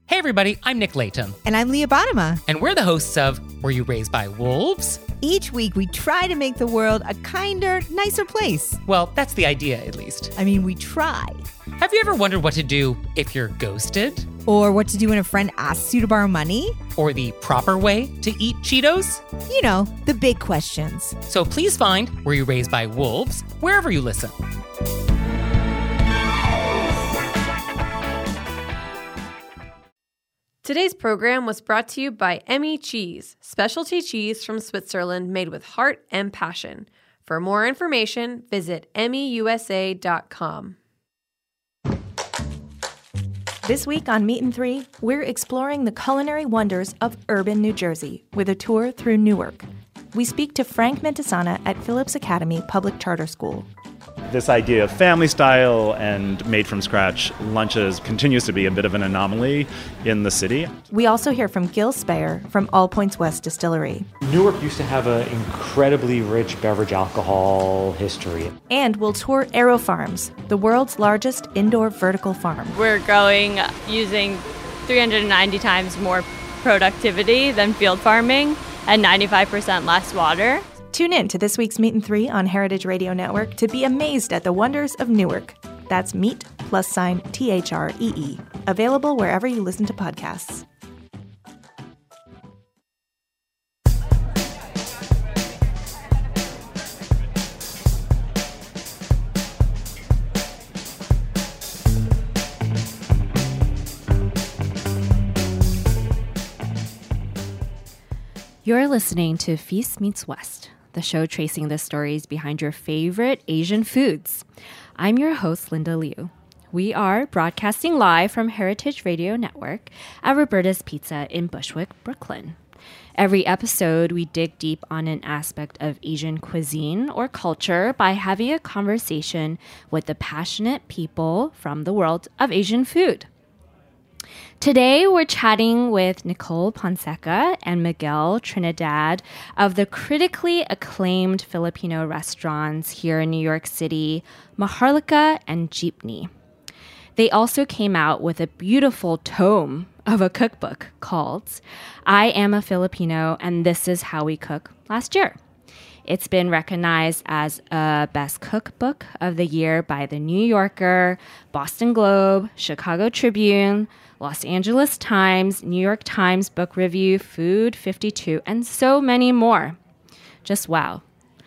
Hey everybody, I'm Nick Layton. And I'm Leah Bottima. And we're the hosts of Were You Raised by Wolves? Each week we try to make the world a kinder, nicer place. Well, that's the idea, at least. I mean, we try. Have you ever wondered what to do if you're ghosted? Or what to do when a friend asks you to borrow money? Or the proper way to eat Cheetos? You know, the big questions. So please find Were You Raised by Wolves wherever you listen. Today's program was brought to you by Emmy Cheese, specialty cheese from Switzerland made with heart and passion. For more information, visit emmyusa.com. This week on Meat and Three, we're exploring the culinary wonders of urban New Jersey with a tour through Newark. We speak to Frank Mentasana at Phillips Academy Public Charter School. This idea of family style and made from scratch lunches continues to be a bit of an anomaly in the city. We also hear from Gil Speyer from All Points West Distillery. Newark used to have an incredibly rich beverage alcohol history. And we'll tour Aero Farms, the world's largest indoor vertical farm. We're growing using 390 times more productivity than field farming and 95% less water. Tune in to this week's Meat and Three on Heritage Radio Network to be amazed at the wonders of Newark. That's Meat +THREE. Available wherever you listen to podcasts. You're listening to Feast Meets West, the show tracing the stories behind your favorite Asian foods. I'm your host, Linda Liu. We are broadcasting live from Heritage Radio Network at Roberta's Pizza in Bushwick, Brooklyn. Every episode, we dig deep on an aspect of Asian cuisine or culture by having a conversation with the passionate people from the world of Asian food. Today, we're chatting with Nicole Ponseca and Miguel Trinidad of the critically acclaimed Filipino restaurants here in New York City, Maharlika and Jeepney. They also came out with a beautiful tome of a cookbook called I Am a Filipino and This Is How We Cook last year. It's been recognized as a Best Cookbook of the Year by The New Yorker, Boston Globe, Chicago Tribune, Los Angeles Times, New York Times Book Review, Food 52, and so many more. Just wow.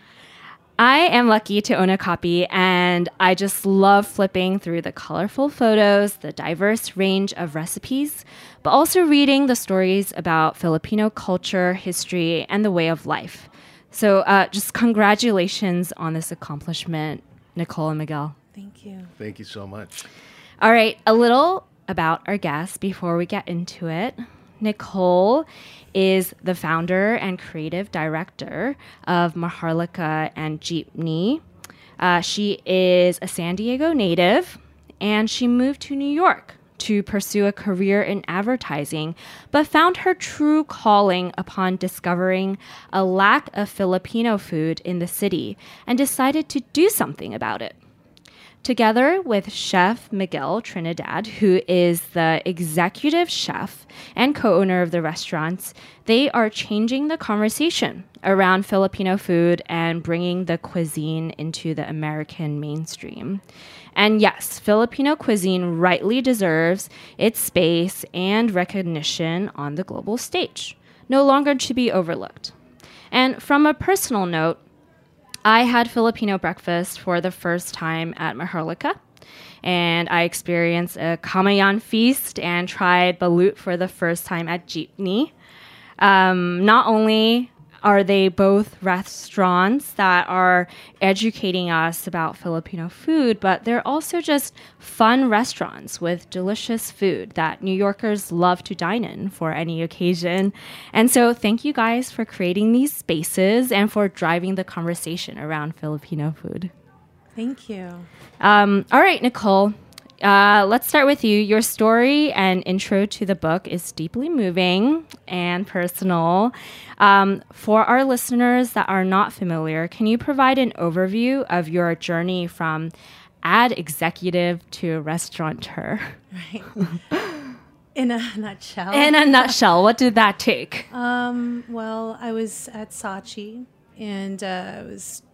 I am lucky to own a copy, and I just love flipping through the colorful photos, the diverse range of recipes, but also reading the stories about Filipino culture, history, and the way of life. So just congratulations on this accomplishment, Nicole and Miguel. Thank you. Thank you so much. All right, a little about our guests before we get into it. Nicole is the founder and creative director of Maharlika and Jeepney. She is a San Diego native, and she moved to New York to pursue a career in advertising, but found her true calling upon discovering a lack of Filipino food in the city and decided to do something about it. Together with Chef Miguel Trinidad, who is the executive chef and co-owner of the restaurants, they are changing the conversation around Filipino food and bringing the cuisine into the American mainstream. And yes, Filipino cuisine rightly deserves its space and recognition on the global stage, no longer to be overlooked. And from a personal note, I had Filipino breakfast for the first time at Maharlika, and I experienced a Kamayan feast and tried balut for the first time at Jeepney. Not only are they both restaurants that are educating us about Filipino food, but they're also just fun restaurants with delicious food that New Yorkers love to dine in for any occasion. And so thank you guys for creating these spaces and for driving the conversation around Filipino food. Thank you. All right, Nicole. Let's start with you. Your story and intro to the book is deeply moving and personal. For our listeners that are not familiar, can you provide an overview of your journey from ad executive to restaurateur? Right. In a nutshell. In a nutshell, what did that take? Well, I was at Saatchi, and I was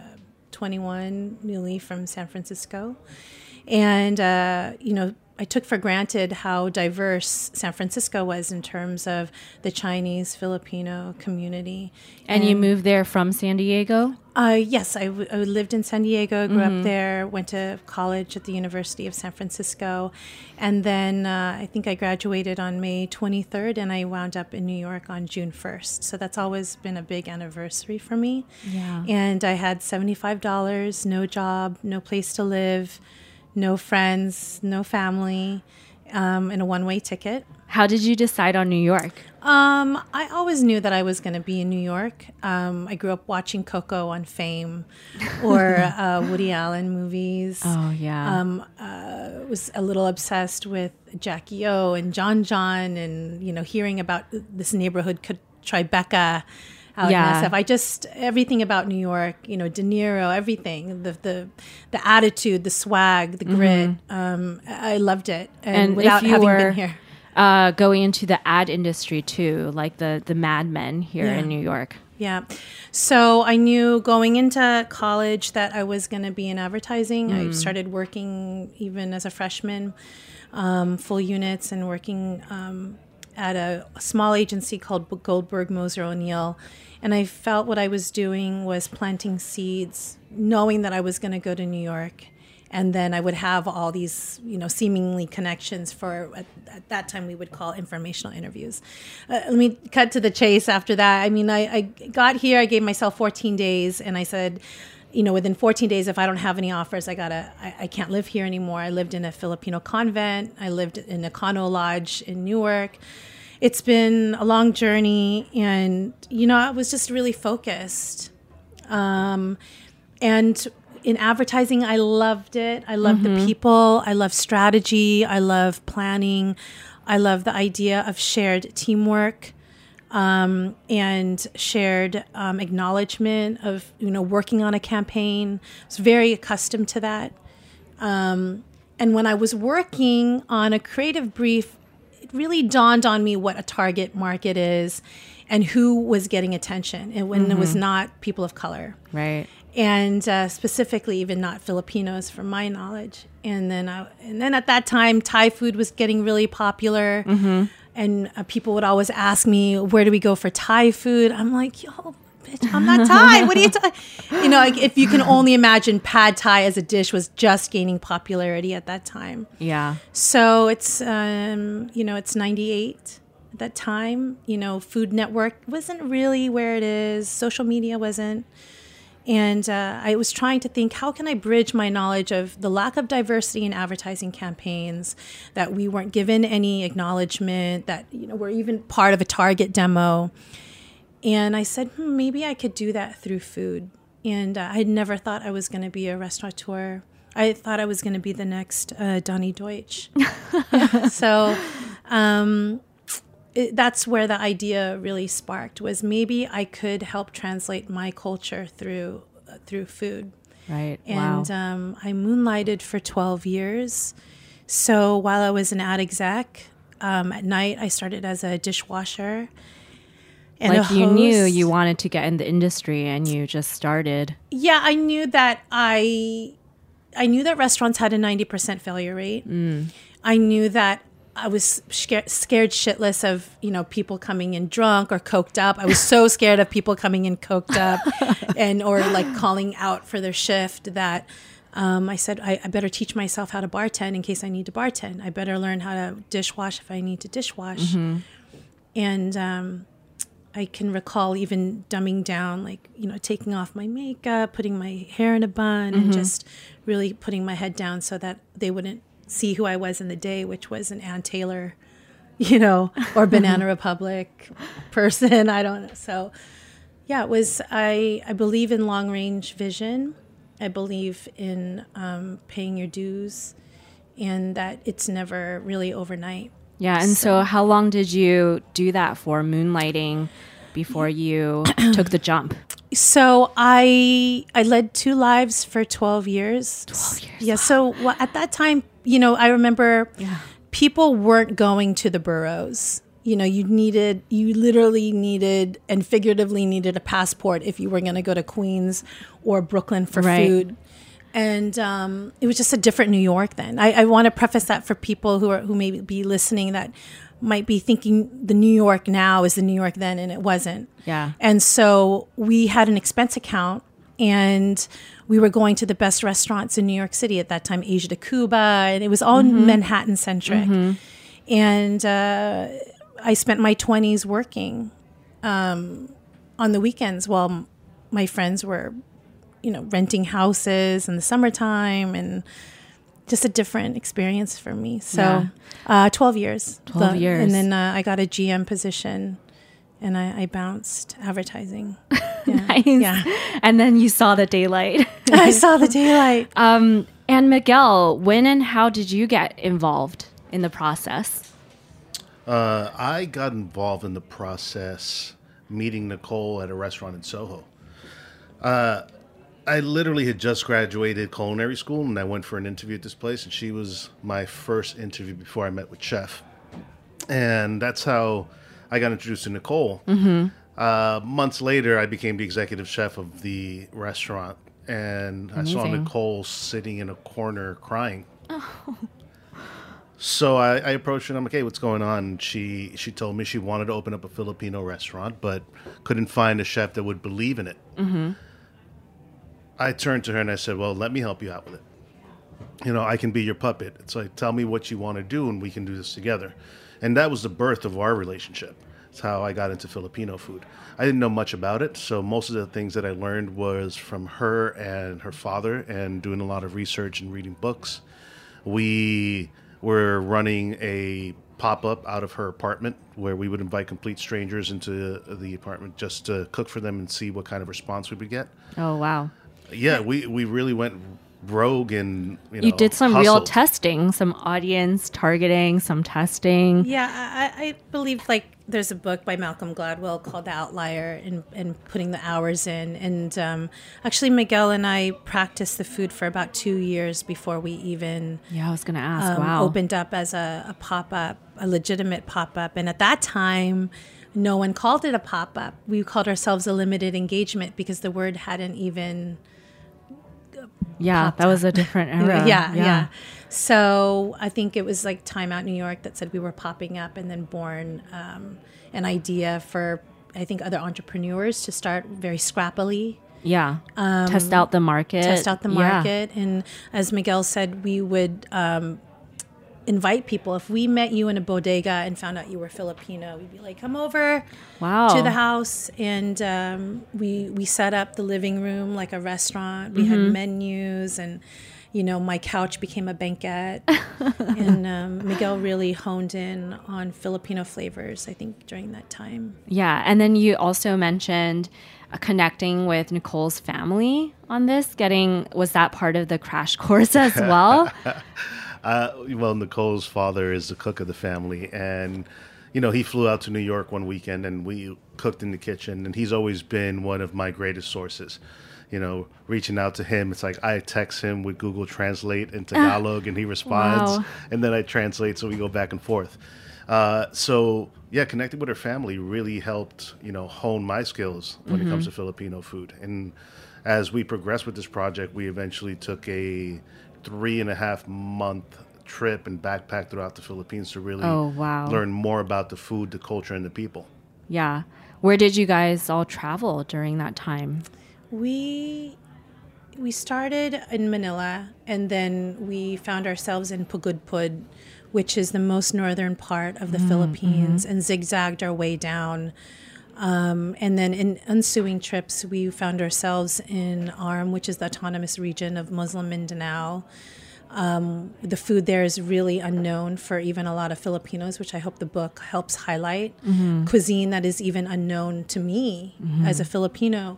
21, newly from San Francisco. And, I took for granted how diverse San Francisco was in terms of the Chinese Filipino community. And you moved there from San Diego? Yes, I lived in San Diego, grew up there, went to college at the University of San Francisco. And then I think I graduated on May 23rd, and I wound up in New York on June 1st. So that's always been a big anniversary for me. Yeah. And I had $75, no job, no place to live, no friends, no family, and a one-way ticket. How did you decide on New York? I always knew that I was going to be in New York. I grew up watching Coco on Fame or Woody Allen movies. Oh, yeah. Was a little obsessed with Jackie O and John and, hearing about this neighborhood Tribeca out in SF. Everything about New York, De Niro, everything, the attitude, the swag, the grit. I loved it. And without having been here. Going into the ad industry too, like the Mad Men here in New York. Yeah. So I knew going into college that I was going to be in advertising. I started working even as a freshman, full units, and working at a small agency called Goldberg, Moser, O'Neill. And I felt what I was doing was planting seeds, knowing that I was going to go to New York. And then I would have all these, seemingly connections for, at that time we would call informational interviews. Let me cut to the chase after that. I mean, I got here, I gave myself 14 days, and I said, within 14 days, if I don't have any offers, I can't live here anymore. I lived in a Filipino convent. I lived in a Kano Lodge in Newark. It's been a long journey, and, I was just really focused. And in advertising, I loved it. I love the people. I love strategy. I love planning. I love the idea of shared teamwork and shared acknowledgement of, working on a campaign. I was very accustomed to that. And when I was working on a creative brief, it really dawned on me what a target market is and who was getting attention, and when it was not people of color. Right. And specifically, even not Filipinos, from my knowledge. And then at that time, Thai food was getting really popular, and people would always ask me, "Where do we go for Thai food?" I'm like, "Yo, bitch, I'm not Thai. What are you talking?" If you can only imagine, Pad Thai as a dish was just gaining popularity at that time. Yeah. So it's it's 98. At that time, Food Network wasn't really where it is. Social media wasn't. And I was trying to think, how can I bridge my knowledge of the lack of diversity in advertising campaigns, that we weren't given any acknowledgement, that we're even part of a Target demo. And I said, maybe I could do that through food. And I had never thought I was going to be a restaurateur. I thought I was going to be the next Donnie Deutsch. So that's where the idea really sparked, was maybe I could help translate my culture through food. Right. And wow. I moonlighted for 12 years. So while I was an ad exec, at night I started as a dishwasher and like you knew you wanted to get in the industry, and you just started. Yeah, I knew that I knew that restaurants had a 90% failure rate. I knew that I was scared shitless of, people coming in drunk or coked up. I was so scared of people coming in coked up or like calling out for their shift that I said, I better teach myself how to bartend in case I need to bartend. I better learn how to dishwash if I need to dishwash. And I can recall even dumbing down, like, taking off my makeup, putting my hair in a bun, and just really putting my head down so that they wouldn't see who I was in the day, which was an Ann Taylor, or Banana Republic person. I don't know. So yeah, it was, I believe in long range vision. I believe in paying your dues, and that it's never really overnight. Yeah. And so how long did you do that for, moonlighting, before you took the jump? So I led 2 lives for 12 years. 12 years. Yeah. So at that time, I remember people weren't going to the boroughs. You know, you literally needed and figuratively needed a passport if you were going to go to Queens or Brooklyn for food. And it was just a different New York then. I want to preface that for people who may be listening that might be thinking the New York now is the New York then, and it wasn't. Yeah. And so we had an expense account, and we were going to the best restaurants in New York City at that time, Asia de Cuba, and it was all Manhattan centric. And I spent my 20s working on the weekends while my friends were, you know, renting houses in the summertime, and just a different experience for me. So 12 years. 12 years. And then I got a GM position, and I bounced advertising. Yeah. Nice. Yeah. And then you saw the daylight. I saw the daylight. And Miguel, when and how did you get involved in the process? I got involved in the process meeting Nicole at a restaurant in Soho. I literally had just graduated culinary school, and I went for an interview at this place, and she was my first interview before I met with Chef. And that's how I got introduced to Nicole. Months later, I became the executive chef of the restaurant, and Amazing. I saw Nicole sitting in a corner crying. So I approached her, and I'm like, hey, what's going on? And she told me she wanted to open up a Filipino restaurant, but couldn't find a chef that would believe in it. I turned to her and I said, well, let me help you out with it. You know, I can be your puppet. It's like, tell me what you want to do, and we can do this together. And that was the birth of our relationship. It's how I got into Filipino food. I didn't know much about it, so most of the things that I learned was from her and her father, and doing a lot of research and reading books. We were running a pop-up out of her apartment where we would invite complete strangers into the apartment just to cook for them and see what kind of response we would get. Oh, wow. Yeah, we really went rogue, and you did some real hustled. testing, some audience targeting, some testing. Yeah, I believe like there's a book by Malcolm Gladwell called The Outlier, and putting the hours in. And actually, Miguel and I practiced the food for about 2 years before we even I was going to ask. Wow. opened up as a pop-up, a legitimate pop-up. And at that time, no one called it a pop-up. We called ourselves a limited engagement because the word hadn't even... that was a different era. Yeah. So I think it was like Time Out New York that said we were popping up, and then born an idea for, I think, other entrepreneurs to start very scrappily. Yeah. Test out the market. And as Miguel said, we would invite people. If we met you in a bodega and found out you were Filipino, we'd be like, come over to the house. And we set up the living room like a restaurant. We had menus, and, you know, my couch became a banquette. And Miguel really honed in on Filipino flavors, I think, during that time. Yeah. And then you also mentioned connecting with Nicole's family on this. Was that part of the crash course as well? Well, Nicole's father is the cook of the family, and, you know, he flew out to New York one weekend, and we cooked in the kitchen, and he's always been one of my greatest sources. You know, reaching out to him, it's like I text him with Google Translate in Tagalog, and he responds, and then I translate, so we go back and forth. So, yeah, connecting with her family really helped, you know, hone my skills when it comes to Filipino food. And as we progressed with this project, we eventually took a 3.5-month trip and backpack throughout the Philippines to really learn more about the food, the culture, and the people. Yeah. Where did you guys all travel during that time? We started in Manila, and then we found ourselves in Pagudpud, which is the most northern part of the Philippines, and zigzagged our way down. And then in ensuing trips, we found ourselves in ARM, which is the autonomous region of Muslim Mindanao. The food there is really unknown for even a lot of Filipinos, which I hope the book helps highlight. Cuisine that is even unknown to me as a Filipino.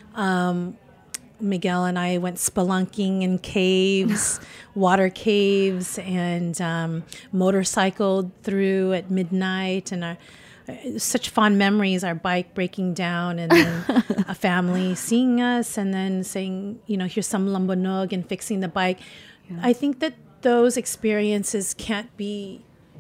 Miguel and I went spelunking in caves, water caves, and motorcycled through at midnight, and such fond memories, our bike breaking down, and then a family seeing us and then saying, you know, here's some lambanog, and fixing the bike. I think that those experiences can't be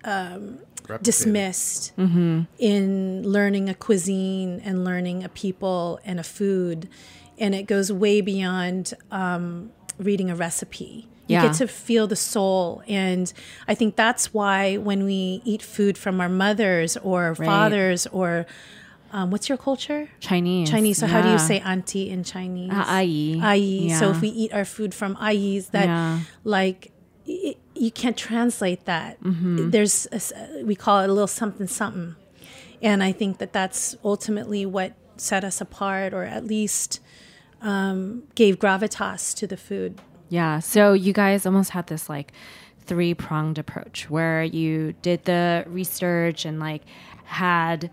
dismissed in learning a cuisine and learning a people and a food. And it goes way beyond reading a recipe. You get to feel the soul. And I think that's why when we eat food from our mothers or fathers or what's your culture? Chinese. So how do you say auntie in Chinese? Ayi. Ayi. So if we eat our food from ayis, that you can't translate that. There's we call it a little something something. And I think that that's ultimately what set us apart, or at least gave gravitas to the food. Yeah. So you guys almost had this like 3-pronged approach where you did the research and like had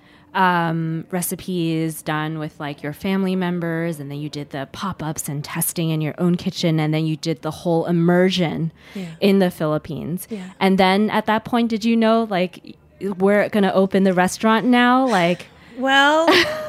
recipes done with like your family members, and then you did the pop-ups and testing in your own kitchen, and then you did the whole immersion in the Philippines. Yeah. And then at that point, did you know like we're going to open the restaurant now? Like, well,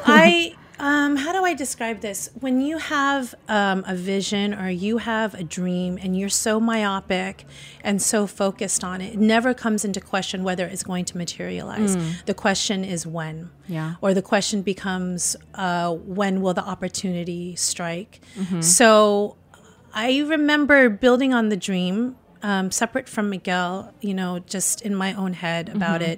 how do I describe this? When you have a vision or you have a dream and you're so myopic and so focused on it, it never comes into question whether it's going to materialize. The question is when. Yeah. Or the question becomes when will the opportunity strike? So I remember building on the dream, separate from Miguel, just in my own head about it.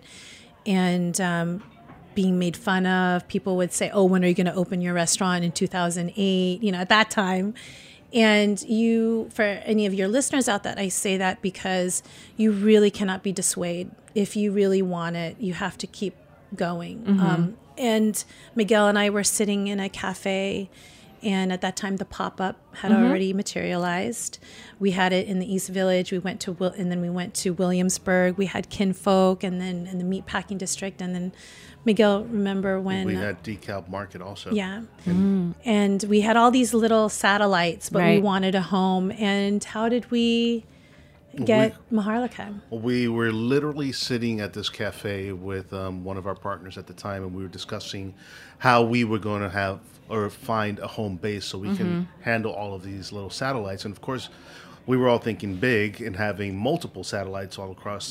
And being made fun of. People would say, oh, when are you going to open your restaurant in 2008? At that time. And for any of your listeners out there, I say that because you really cannot be dissuaded. If you really want it, you have to keep going. And Miguel and I were sitting in a cafe, and at that time the pop-up had already materialized. We had it in the East Village. We went to Williamsburg. We had Kinfolk, and then in the meatpacking district, and then Miguel, remember when... We had DeKalb Market also. Yeah. And we had all these little satellites, but we wanted a home. And how did we get Maharlika? We were literally sitting at this cafe with one of our partners at the time, and we were discussing how we were going to have or find a home base so we can handle all of these little satellites. And of course, we were all thinking big and having multiple satellites all across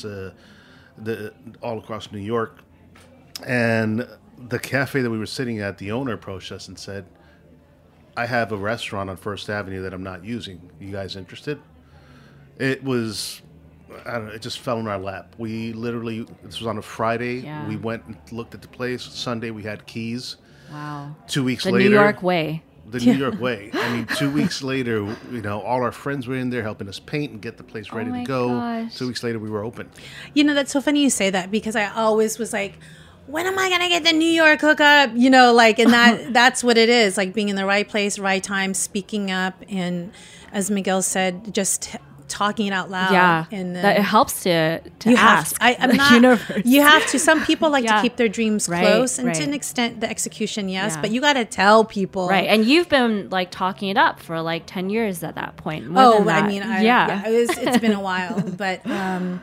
all across New York. And the cafe that we were sitting at, the owner approached us and said, I have a restaurant on First Avenue that I'm not using. You guys interested? It was, I don't know, it just fell in our lap. We literally, this was on a Friday. Yeah. We went and looked at the place. Sunday, we had keys. Wow. 2 weeks later. The New York way. The New York way. I mean, 2 weeks later, all our friends were in there helping us paint and get the place ready to go. Gosh. 2 weeks later, we were open. That's so funny you say that, because I always was like, when am I going to get the New York hookup? And that's what it is, like being in the right place, right time, speaking up. And as Miguel said, just talking it out loud. Yeah, and that it helps to ask. Universe. You have to. Some people like to keep their dreams close, and to an extent, the execution, but you got to tell people. Right, and you've been like talking it up for like 10 years at that point. It's been a while, but Oh,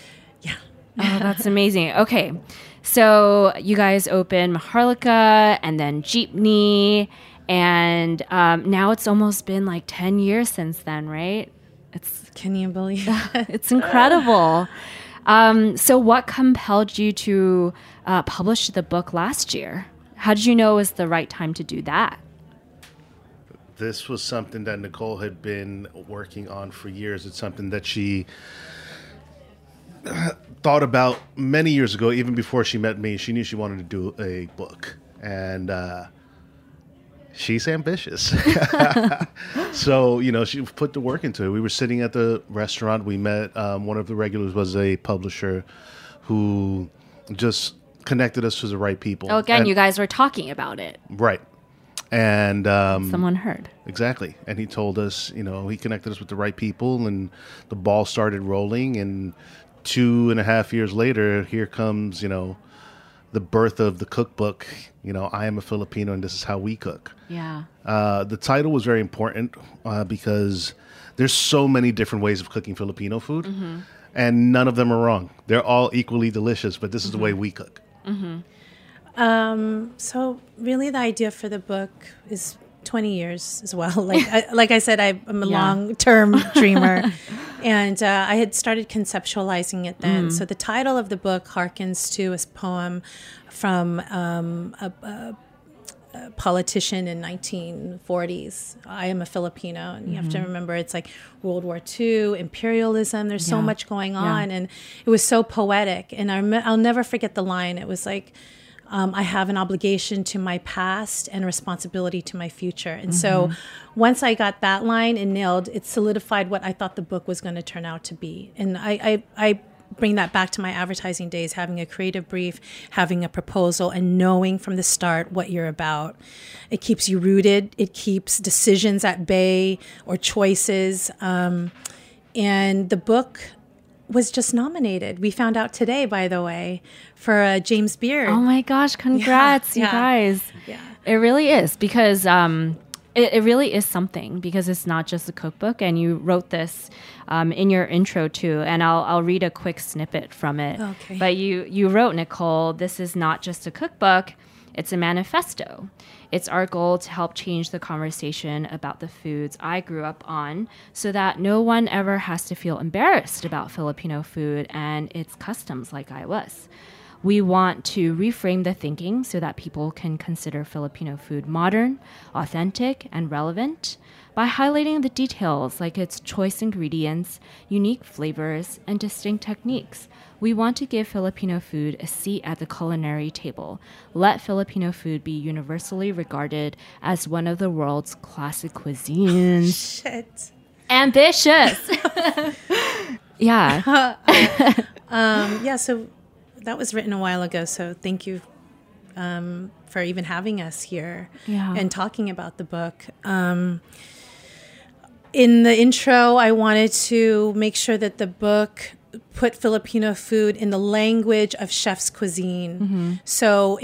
that's amazing. Okay. So you guys opened Maharlika and then Jeepney, and now it's almost been like 10 years since then, right? Can you believe that? It's incredible. So what compelled you to publish the book last year? How did you know it was the right time to do that? This was something that Nicole had been working on for years. It's something that she thought about many years ago, even before she met me. She knew she wanted to do a book, and she's ambitious. So, she put the work into it. We were sitting at the restaurant. We met one of the regulars was a publisher who just connected us to the right people. Oh, again, you guys were talking about it. Right. And someone heard. Exactly. And he told us, he connected us with the right people, and the ball started rolling, and 2.5 years later, here comes, the birth of the cookbook. I am a Filipino, and this is how we cook. Yeah. The title was very important because there's so many different ways of cooking Filipino food, and none of them are wrong. They're all equally delicious, but this is the way we cook. So really, the idea for the book is 20 years as well. Like I said, I'm a long-term dreamer. And I had started conceptualizing it then. So the title of the book harkens to a poem from a politician in 1940s. I am a Filipino, and you have to remember it's like World War II, imperialism. There's so much going on, and it was so poetic. And I'll never forget the line. It was like, I have an obligation to my past and a responsibility to my future. And so once I got that line and nailed, it solidified what I thought the book was going to turn out to be. And I bring that back to my advertising days, having a creative brief, having a proposal, and knowing from the start what you're about. It keeps you rooted. It keeps decisions at bay or choices. And the book was just nominated. We found out today, by the way, for James Beard. Oh my gosh, congrats, you guys. Yeah. It really is, because it really is something, because it's not just a cookbook, and you wrote this in your intro too, and I'll read a quick snippet from it. Okay. But you wrote, Nicole, this is not just a cookbook, it's a manifesto. It's our goal to help change the conversation about the foods I grew up on so that no one ever has to feel embarrassed about Filipino food and its customs like I was. We want to reframe the thinking so that people can consider Filipino food modern, authentic, and relevant by highlighting the details like its choice ingredients, unique flavors, and distinct techniques. We want to give Filipino food a seat at the culinary table. Let Filipino food be universally regarded as one of the world's classic cuisines. Shit. Ambitious. Yeah. So that was written a while ago, so thank you for even having us here and talking about the book. In the intro, I wanted to make sure that the book put Filipino food in the language of chef's cuisine. So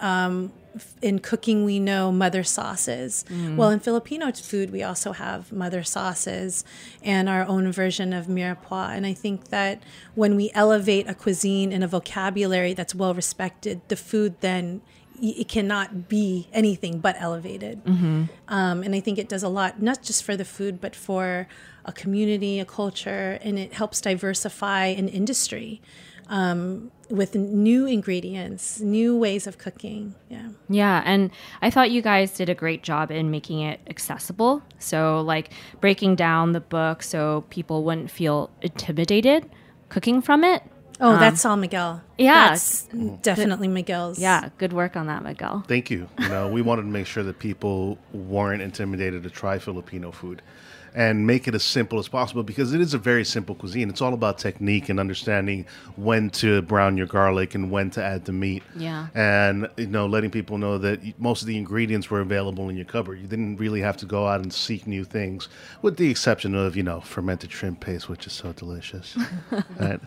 in cooking, we know mother sauces. Well, in Filipino food, we also have mother sauces and our own version of mirepoix. And I think that when we elevate a cuisine in a vocabulary that's well respected, the food then it cannot be anything but elevated. And I think it does a lot, not just for the food, but for a community, a culture, and it helps diversify an industry with new ingredients, new ways of cooking. Yeah, and I thought you guys did a great job in making it accessible. So like breaking down the book so people wouldn't feel intimidated cooking from it. Oh, that's all Miguel. Yeah. That's definitely Miguel's. Yeah, good work on that, Miguel. Thank you. We wanted to make sure that people weren't intimidated to try Filipino food and make it as simple as possible, because it is a very simple cuisine. It's all about technique and understanding when to brown your garlic and when to add the meat. Yeah. And, letting people know that most of the ingredients were available in your cupboard. You didn't really have to go out and seek new things, with the exception of, fermented shrimp paste, which is so delicious. Right?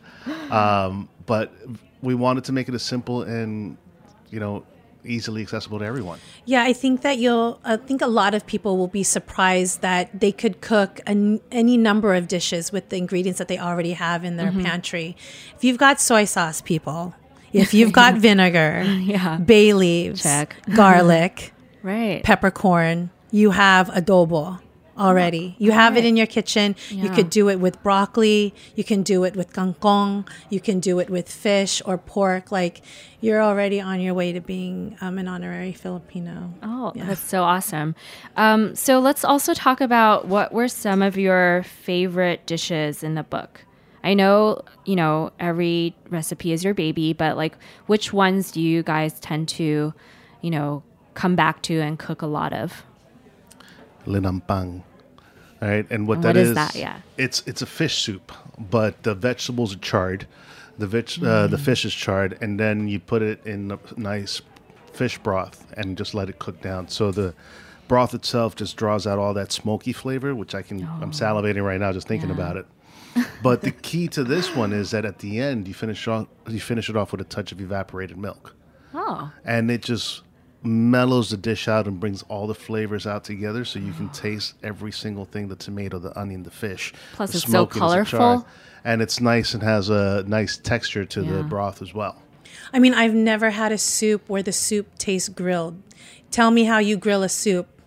But we wanted to make it as simple and, easily accessible to everyone. Yeah, I think that I think a lot of people will be surprised that they could cook any number of dishes with the ingredients that they already have in their pantry. If you've got soy sauce, people, if you've got vinegar, bay leaves, garlic, peppercorn, you have adobo already. You have it in your kitchen. Yeah. You could do it with broccoli. You can do it with kangkong. You can do it with fish or pork. Like, you're already on your way to being an honorary Filipino. Oh, that's so awesome. So let's also talk about what were some of your favorite dishes in the book. I know, every recipe is your baby, but like, which ones do you guys tend to, come back to and cook a lot of? Linampang. All right, and what is that? Yeah, it's a fish soup, but the vegetables are charred, the fish is charred, and then you put it in a nice fish broth and just let it cook down. So the broth itself just draws out all that smoky flavor, which I'm salivating right now just thinking about it. But the key to this one is that at the end you finish it off with a touch of evaporated milk. Oh, and it just mellows the dish out and brings all the flavors out together, so you can taste every single thing: the tomato, the onion, the fish. Plus, it's so colorful, and it's nice and has a nice texture to the broth as well. I mean, I've never had a soup where the soup tastes grilled. Tell me how you grill a soup.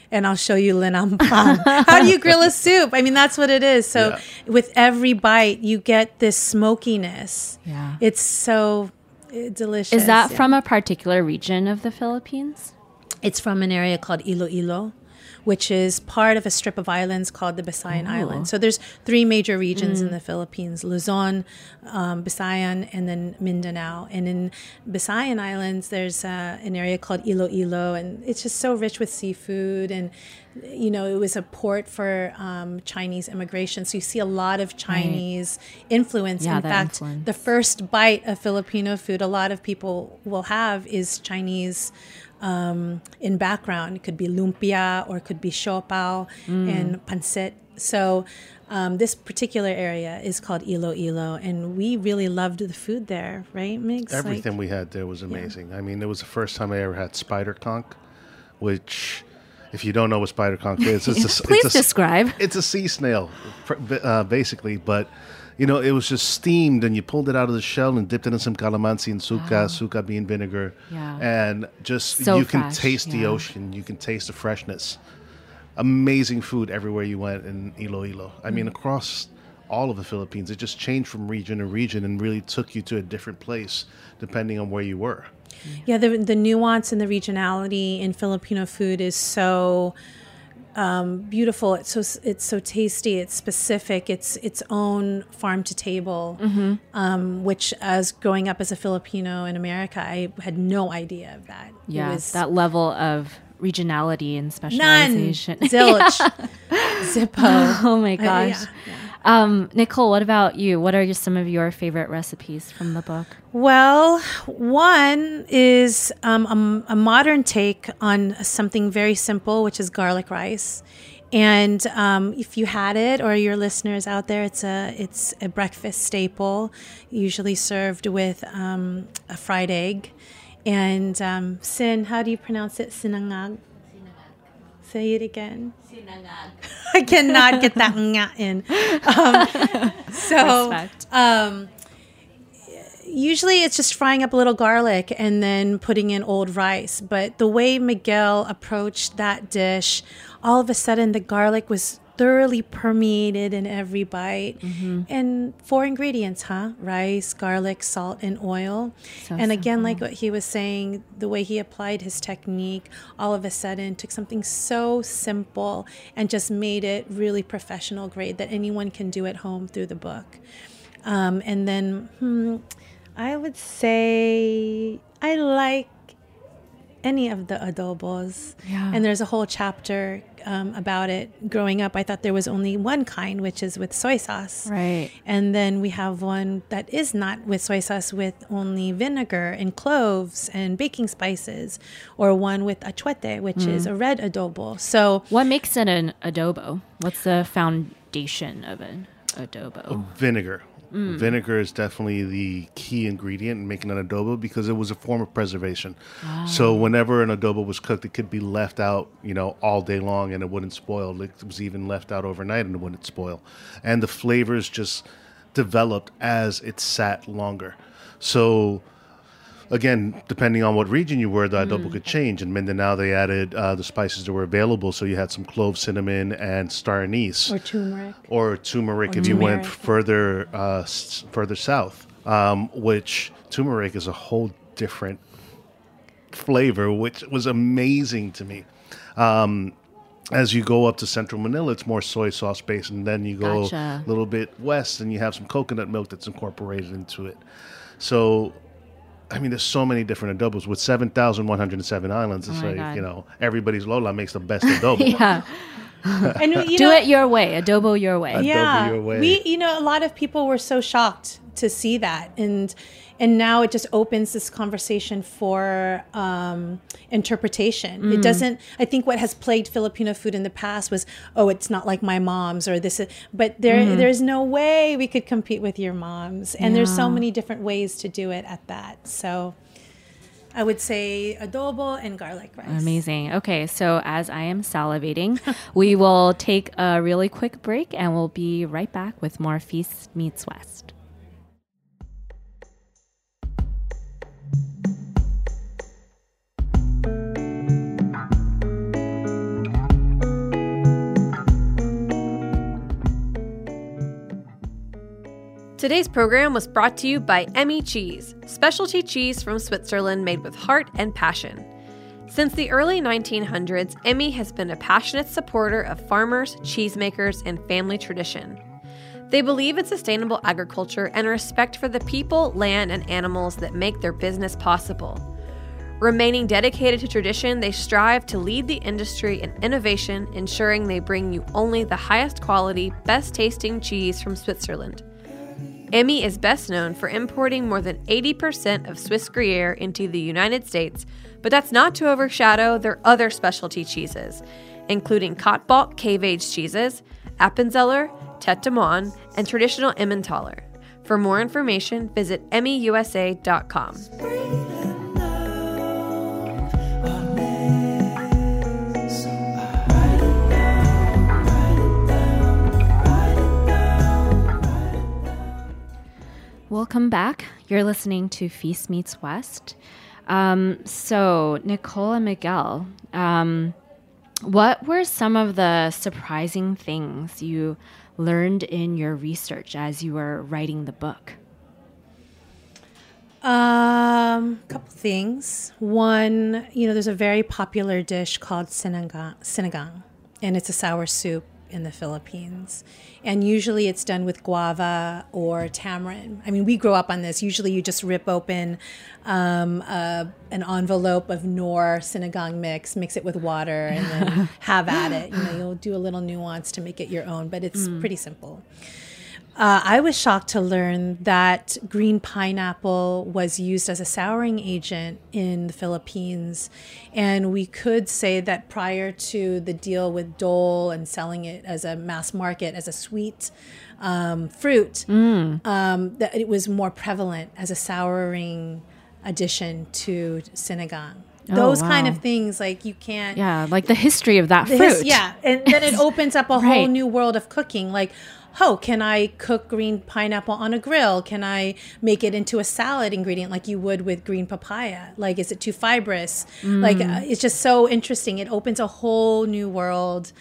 and I'll show you linampang. How do you grill a soup? I mean, that's what it is. So with every bite, you get this smokiness. Yeah. It's so delicious. Is that from a particular region of the Philippines? It's from an area called Iloilo, which is part of a strip of islands called the Visayan Islands. So there's 3 major regions in the Philippines: Luzon, Visayan, and then Mindanao. And in Visayan Islands, there's an area called Iloilo, and it's just so rich with seafood. And, you know, it was a port for Chinese immigration. So you see a lot of Chinese influence. Yeah, in fact, the first bite of Filipino food a lot of people will have is Chinese in background. It could be lumpia or it could be siopao and pancit. So this particular area is called Iloilo, and we really loved the food there, right, Migs? Everything we had there was amazing. I mean, it was the first time I ever had spider conch, which, if you don't know what spider conch is, Please describe. It's a sea snail, basically, but you know, it was just steamed, and you pulled it out of the shell and dipped it in some calamansi and suka bean vinegar, and just you can taste the ocean, you can taste the freshness. Amazing food everywhere you went in Iloilo. I mean, across all of the Philippines, it just changed from region to region and really took you to a different place depending on where you were. Yeah, the nuance and the regionality in Filipino food is so beautiful. It's so tasty. It's specific. It's its own farm to table, which, as growing up as a Filipino in America, I had no idea of that. Yeah, that level of regionality and specialization. None. Zilch. Zippo. Oh my gosh. Nicole, what about you? What are some of your favorite recipes from the book? Well, one is a modern take on something very simple, which is garlic rice. And if you had it, or your listeners out there, it's a breakfast staple, usually served with a fried egg. And Sin, how do you pronounce it? Sinangag? Say it again. Sinangag. I cannot get that nga in. Usually it's just frying up a little garlic and then putting in old rice. But the way Miguel approached that dish, all of a sudden the garlic was thoroughly permeated in every bite. And 4 ingredients, rice, garlic, salt, and oil. And again, like what he was saying, the way he applied his technique, all of a sudden took something so simple and just made it really professional grade that anyone can do at home through the book. And then I would say I like any of the adobos. And there's a whole chapter about it. Growing up, I thought there was only one kind, which is with soy sauce. Right. And then we have one that is not with soy sauce, with only vinegar and cloves and baking spices, or one with achuete, which is a red adobo. So what makes it an adobo? What's the foundation of an adobo? Vinegar. Vinegar is definitely the key ingredient in making an adobo because it was a form of preservation. So whenever an adobo was cooked, it could be left out, all day long and it wouldn't spoil. It was even left out overnight and it wouldn't spoil. And the flavors just developed as it sat longer. So again, depending on what region you were, the adobo could change. In Mindanao, they added the spices that were available. So you had some clove, cinnamon, and star anise. Or turmeric if you went further south, which turmeric is a whole different flavor, which was amazing to me. As you go up to central Manila, it's more soy sauce based. And then you go a little bit west and you have some coconut milk that's incorporated into it. So I mean, there's so many different adobos. With 7,107 islands, it's everybody's Lola makes the best adobo. And do it your way, adobo your way. Yeah, adobo your way. A lot of people were so shocked to see that, and now it just opens this conversation for interpretation. It doesn't. I think what has plagued Filipino food in the past was, it's not like my mom's, or this. But there's no way we could compete with your mom's, and there's so many different ways to do it at that. So I would say adobo and garlic rice. Amazing. Okay, so as I am salivating, we will take a really quick break and we'll be right back with more Feast Meets West. Today's program was brought to you by Emmy Cheese, specialty cheese from Switzerland made with heart and passion. Since the early 1900s, Emmy has been a passionate supporter of farmers, cheesemakers, and family tradition. They believe in sustainable agriculture and respect for the people, land, and animals that make their business possible. Remaining dedicated to tradition, they strive to lead the industry in innovation, ensuring they bring you only the highest quality, best tasting cheese from Switzerland. Emmy is best known for importing more than 80% of Swiss Gruyere into the United States, but that's not to overshadow their other specialty cheeses, including Kottbulk cave-aged cheeses, Appenzeller, Tête de Moine, and traditional Emmentaler. For more information, visit emmyusa.com. Welcome back. You're listening to Feast Meets West. So, Nicole and Miguel, what were some of the surprising things you learned in your research as you were writing the book? Couple things. One, there's a very popular dish called sinigang, and it's a sour soup in the Philippines. And usually it's done with guava or tamarind. I mean, we grow up on this. Usually you just rip open an envelope of Knorr sinigang mix it with water, and then have at it. You'll do a little nuance to make it your own, but it's pretty simple. I was shocked to learn that green pineapple was used as a souring agent in the Philippines. And we could say that prior to the deal with Dole and selling it as a mass market, as a sweet fruit, that it was more prevalent as a souring addition to sinigang. Those kind of things, like you can't... Yeah, like the history of that fruit. And then it opens up a whole new world of cooking. Like, can I cook green pineapple on a grill? Can I make it into a salad ingredient like you would with green papaya? Like, is it too fibrous? It's just so interesting. It opens a whole new world.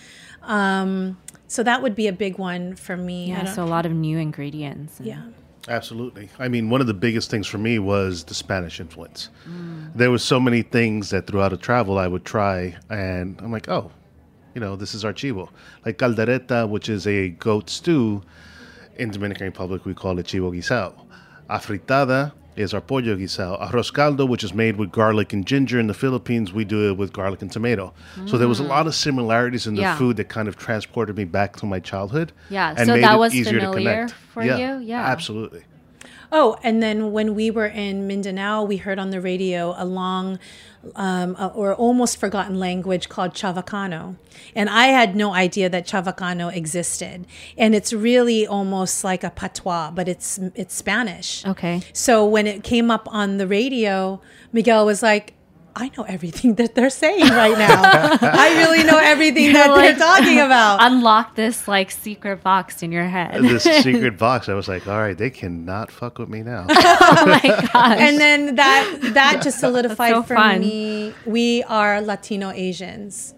So that would be a big one for me. Yeah, so a lot of new ingredients. Yeah. Absolutely. I mean, one of the biggest things for me was the Spanish influence. There was so many things that throughout a travel I would try, and I'm like, this is our chivo. Like caldereta, which is a goat stew. In Dominican Republic, we call it chivo guisado. Afritada is our pollo guisado. Arroz caldo, which is made with garlic and ginger. In the Philippines, we do it with garlic and tomato. So there was a lot of similarities in the food that kind of transported me back to my childhood. Yeah, and so made that it was easier familiar to connect. for you? Yeah, absolutely. Oh, and then when we were in Mindanao, we heard on the radio a long or almost forgotten language called Chavacano. And I had no idea that Chavacano existed. And it's really almost like a patois, but it's Spanish. Okay. So when it came up on the radio, Miguel was like, I know everything that they're saying right now. I really know everything that they're talking about. Unlock this secret box in your head. This secret box. I was like, all right, they cannot fuck with me now. Oh my gosh. And then that just solidified for me. We are Latino Asians.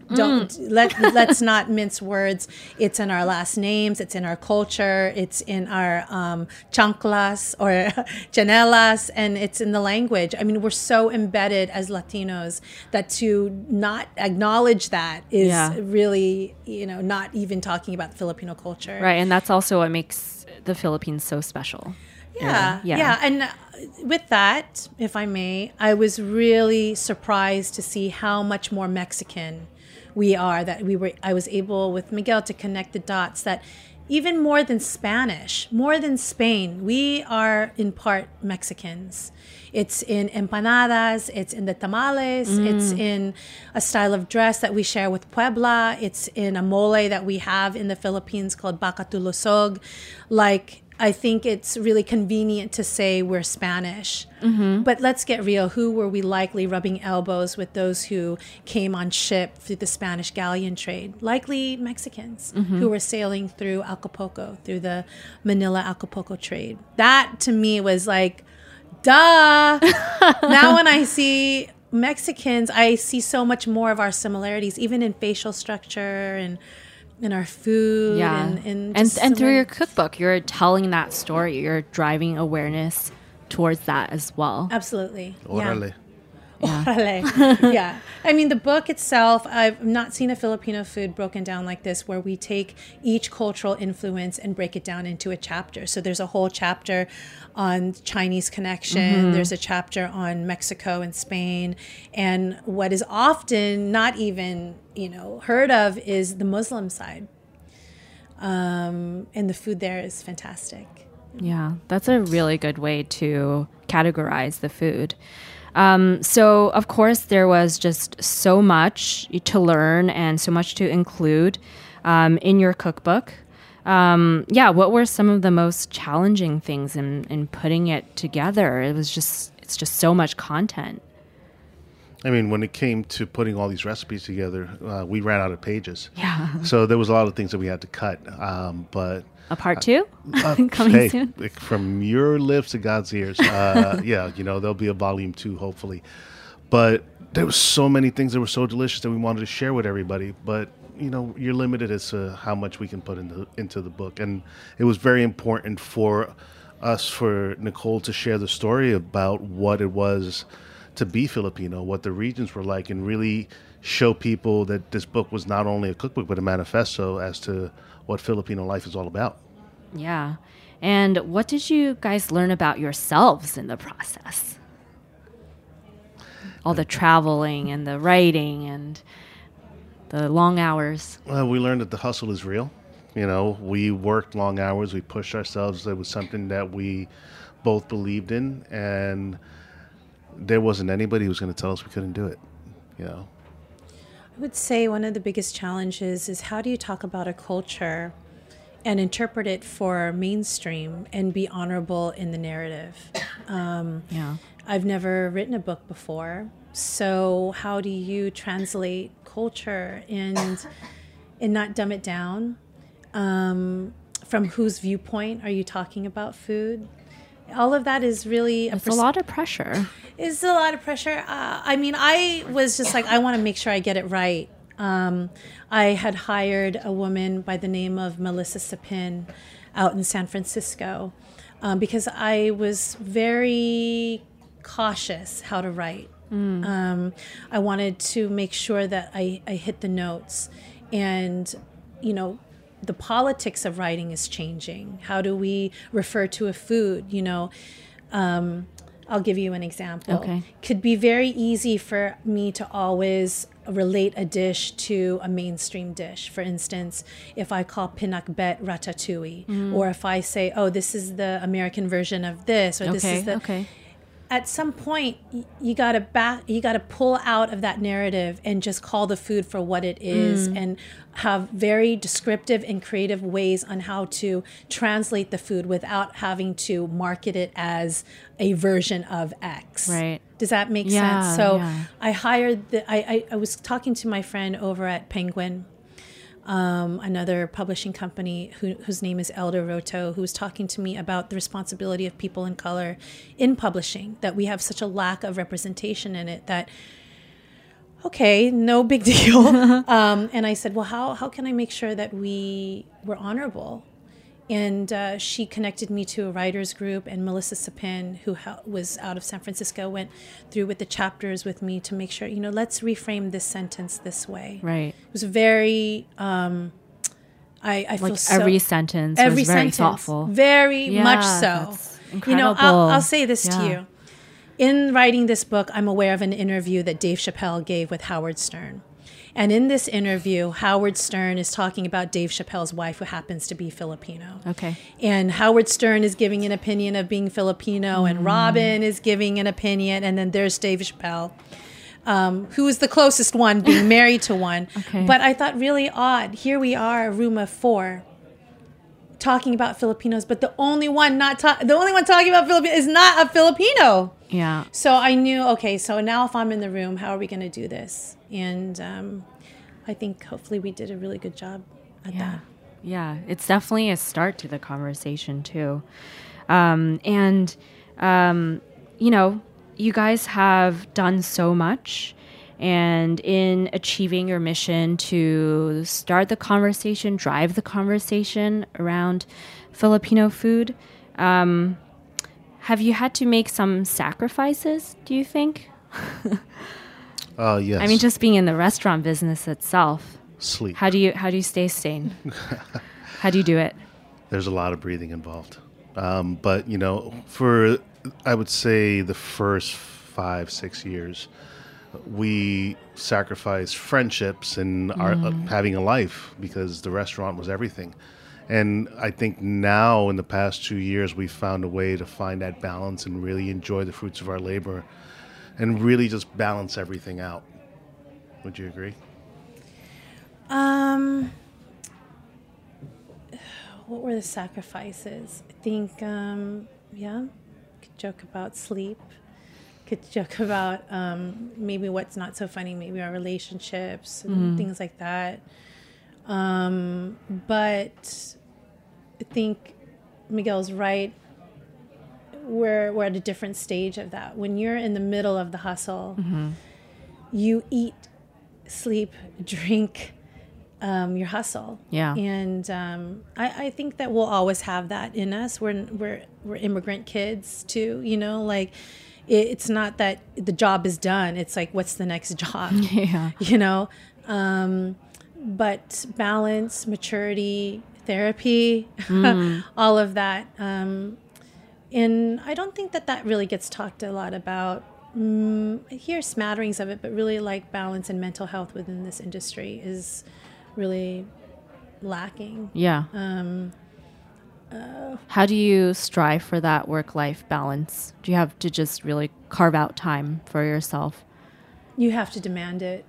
Let's not mince words. It's in our last names. It's in our culture. It's in our chanclas or chanelas, and it's in the language. I mean, we're so embedded as Latinos that to not acknowledge that is really, not even talking about Filipino culture. Right, and that's also what makes the Philippines so special. Yeah. And with that, if I may, I was really surprised to see how much more Mexican we are, I was able with Miguel to connect the dots that even more than Spanish, more than Spain, we are in part Mexicans. It's in empanadas, it's in the tamales, it's in a style of dress that we share with Puebla, it's in a mole that we have in the Philippines called baka tulosog. I think it's really convenient to say we're Spanish. But let's get real. Who were we likely rubbing elbows with those who came on ship through the Spanish galleon trade? Likely Mexicans who were sailing through Acapulco, through the Manila-Acapulco trade. That, to me, was like, duh. Now when I see Mexicans, I see so much more of our similarities, even in facial structure and in our food. Yeah. And through your cookbook, you're telling that story. You're driving awareness towards that as well. Absolutely. Orale. Orale. Yeah. I mean, the book itself, I've not seen a Filipino food broken down like this, where we take each cultural influence and break it down into a chapter. So there's a whole chapter on Chinese connection. There's a chapter on Mexico and Spain. And what is often not even, heard of is the Muslim side. And the food there is fantastic. Yeah, that's a really good way to categorize the food. So, of course, there was just so much to learn and so much to include in your cookbook. What were some of the most challenging things in putting it together? It's just so much content. I mean, when it came to putting all these recipes together, we ran out of pages. Yeah. So there was a lot of things that we had to cut. But a part two coming soon. From your lips to God's ears. There'll be a volume 2, hopefully. But there were so many things that were so delicious that we wanted to share with everybody. But you're limited as to how much we can put into the book, and it was very important for Nicole to share the story about what it was to be Filipino, what the regions were like, and really show people that this book was not only a cookbook but a manifesto as to what Filipino life is all about. Yeah. And what did you guys learn about yourselves in the process? All the traveling and the writing and the long hours. Well, we learned that the hustle is real. We worked long hours. We pushed ourselves. It was something that we both believed in, and there wasn't anybody who was going to tell us we couldn't do it. I would say one of the biggest challenges is, how do you talk about a culture and interpret it for mainstream and be honorable in the narrative? I've never written a book before, so how do you translate culture and not dumb it down? From whose viewpoint are you talking about food? All of that is really it's a lot of pressure. It's a lot of pressure. I was just like, I want to make sure I get it right. I had hired a woman by the name of Melissa Sapin out in San Francisco because I was very cautious how to write. I wanted to make sure that I hit the notes, and the politics of writing is changing. How do we refer to a food? I'll give you an example. Okay. Could be very easy for me to always relate a dish to a mainstream dish. For instance, if I call pinakbet ratatouille, or if I say, oh, this is the American version of this, or this is the... Okay. At some point, you gotta pull out of that narrative and just call the food for what it is, and have very descriptive and creative ways on how to translate the food without having to market it as a version of X. Right. Does that make sense? So I hired I was talking to my friend over at Penguin, another publishing company whose name is Elder Roto, who was talking to me about the responsibility of people in color in publishing, that we have such a lack of representation in it that, okay, no big deal. And I said, well, how can I make sure that we're honorable? And she connected me to a writers group, and Melissa Sapin, who was out of San Francisco, went through with the chapters with me to make sure, let's reframe this sentence this way. Right. It was very, I feel so... Every sentence was very thoughtful. Very much so. That's incredible. I'll say this to you. In writing this book, I'm aware of an interview that Dave Chappelle gave with Howard Stern. And in this interview, Howard Stern is talking about Dave Chappelle's wife, who happens to be Filipino. Okay. And Howard Stern is giving an opinion of being Filipino, and Robin is giving an opinion, and then there's Dave Chappelle, who is the closest one, being married to one. Okay. But I thought, really odd. Here we are, a room of 4, talking about Filipinos, but the only one talking about Filipinos is not a Filipino. Yeah. So I knew, okay, so now if I'm in the room, how are we going to do this? And I think hopefully we did a really good job at that. Yeah, it's definitely a start to the conversation too. You guys have done so much, and in achieving your mission to start the conversation, drive the conversation around Filipino food. Have you had to make some sacrifices, do you think? Yes. I mean, just being in the restaurant business itself. Sleep. How do you stay sane? How do you do it? There's a lot of breathing involved. But, for, I would say, the first 5-6 years, we sacrificed friendships and our having a life because the restaurant was everything. And I think now, in the past 2 years, we've found a way to find that balance and really enjoy the fruits of our labor and really just balance everything out. Would you agree? What were the sacrifices? I think, could joke about sleep. Could joke about maybe what's not so funny, maybe our relationships and things like that. But I think Miguel's right. We're at a different stage of that. When you're in the middle of the hustle, you eat, sleep, drink, your hustle. Yeah. And I think that we'll always have that in us. We're immigrant kids too, like it's not that the job is done. It's like, what's the next job? Yeah. But balance, maturity, therapy, all of that. And I don't think that really gets talked a lot about. I hear smatterings of it, but really like balance and mental health within this industry is really lacking. Yeah. How do you strive for that work-life balance? Do you have to just really carve out time for yourself? You have to demand it.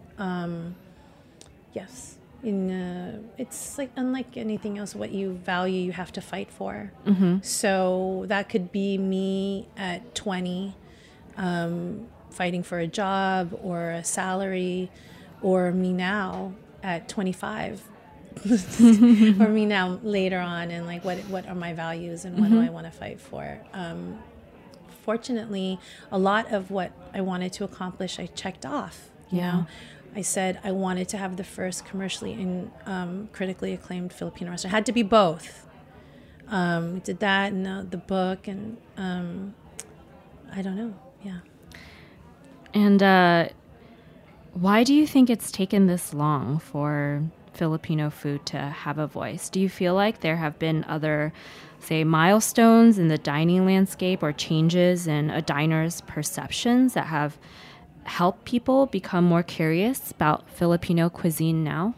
Yes. It's like unlike anything else, what you value, you have to fight for. So that could be me at 20, fighting for a job or a salary, or me now at 25, or me now later on, and like what are my values and what do I want to fight for? Fortunately, a lot of what I wanted to accomplish, I checked off. You know? I said I wanted to have the first commercially and critically acclaimed Filipino restaurant. It had to be both. We did that and the book, and I don't know. Yeah. And why do you think it's taken this long for Filipino food to have a voice? Do you feel like there have been other, say, milestones in the dining landscape or changes in a diner's perceptions that have help people become more curious about Filipino cuisine now?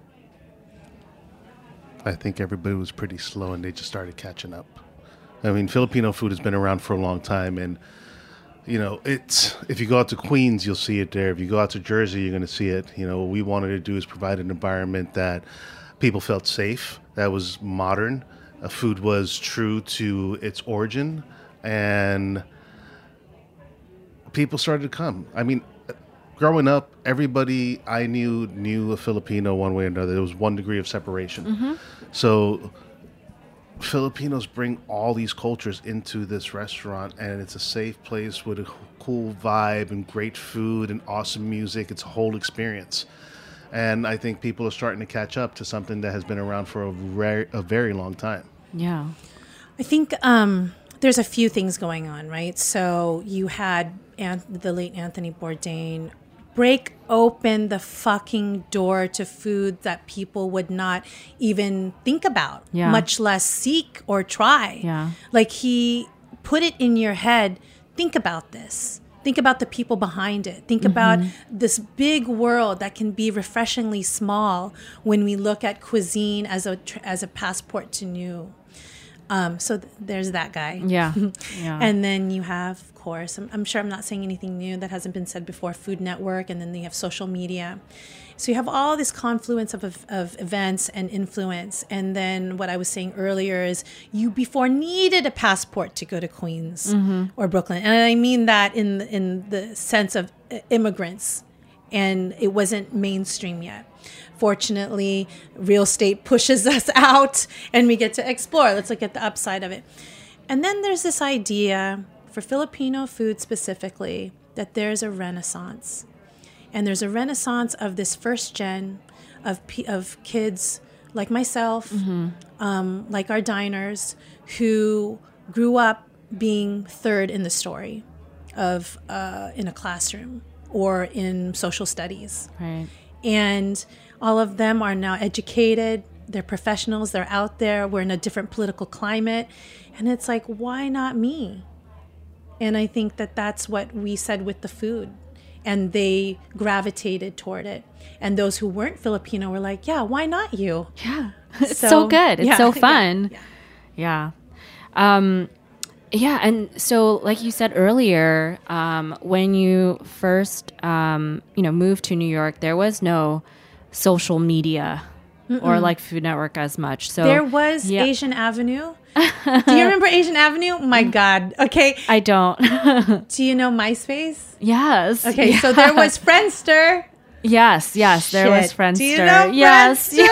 I think everybody was pretty slow and they just started catching up. I mean, Filipino food has been around for a long time, and it's, if you go out to Queens, you'll see it there. If you go out to Jersey, you're going to see it. What we wanted to do is provide an environment that people felt safe, that was modern, food was true to its origin, and people started to come. I mean, growing up, everybody I knew a Filipino one way or another. There was 1 degree of separation. So Filipinos bring all these cultures into this restaurant, and it's a safe place with a cool vibe and great food and awesome music. It's a whole experience. And I think people are starting to catch up to something that has been around for a very long time. Yeah. I think there's a few things going on, right? So you had the late Anthony Bourdain break open the fucking door to food that people would not even think about, much less seek or try. Yeah. Like, he put it in your head, think about this. Think about the people behind it. Think about this big world that can be refreshingly small when we look at cuisine as a passport to new. So there's that guy. Yeah. And then you have, of course, I'm sure I'm not saying anything new that hasn't been said before, Food Network, and then you have social media. So you have all this confluence of events and influence. And then what I was saying earlier is you before needed a passport to go to Queens or Brooklyn. And I mean that in the sense of immigrants. And it wasn't mainstream yet. Fortunately, real estate pushes us out and we get to explore. Let's look at the upside of it. And then there's this idea for Filipino food specifically that there's a renaissance. And there's a renaissance of this first gen of kids like myself, like our diners, who grew up being third in the story of in a classroom or in social studies. Right. And all of them are now educated. They're professionals. They're out there. We're in a different political climate. And it's like, why not me? And I think that that's what we said with the food. And they gravitated toward it. And those who weren't Filipino were like, yeah, why not you? Yeah. It's so good. It's so fun. Yeah. Yeah. And so, like you said earlier, when you first, moved to New York, there was no social media or like Food Network as much. So there was Asian Avenue. Do you remember Asian Avenue? My God. Okay. I don't. Do you know MySpace? Yes. Okay. Yeah. So there was Friendster. Yes. There was Friendster. Do you know yes. Friendster?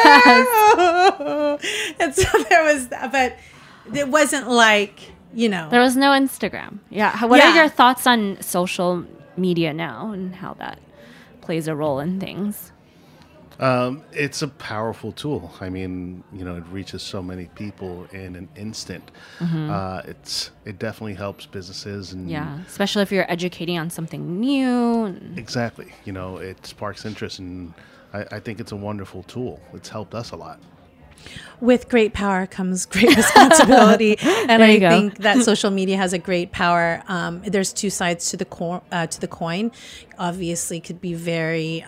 Yes. And so there was, but it wasn't like, There was no Instagram. Yeah. What are your thoughts on social media now and how that plays a role in things? It's a powerful tool. I mean, it reaches so many people in an instant. It definitely helps businesses, and especially if you're educating on something new. Exactly. It sparks interest, and I think it's a wonderful tool. It's helped us a lot. With great power comes great responsibility, and I think that social media has a great power. There's two sides to the coin. Obviously, could be very